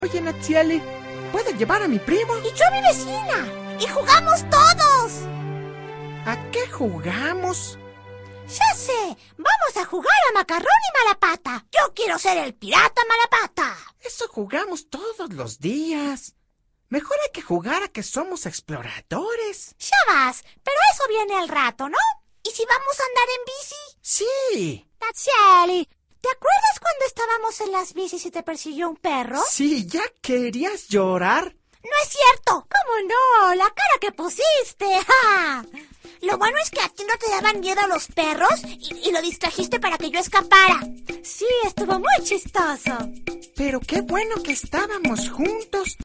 Oye, Natsieli, ¿puedo llevar a mi primo? Y yo a mi vecina. Y jugamos todos. ¿A qué jugamos? Ya sé. Vamos a jugar a macarrón y malapata. Yo quiero ser el pirata malapata. Eso jugamos todos los días. Mejor hay que jugar a que somos exploradores. Ya vas, pero eso viene al rato, ¿no? ¿Y si vamos a andar en bici? Sí. Natsieli, ¿te acuerdas cuando estábamos en las bicis y te persiguió un perro? Sí, ¿ya querías llorar? ¡No es cierto! ¿Cómo no? ¡La cara que pusiste! ¡Ja! Lo bueno es que a ti no te daban miedo los perros y lo distrajiste para que yo escapara. Sí, estuvo muy chistoso. Pero qué bueno que estábamos juntos.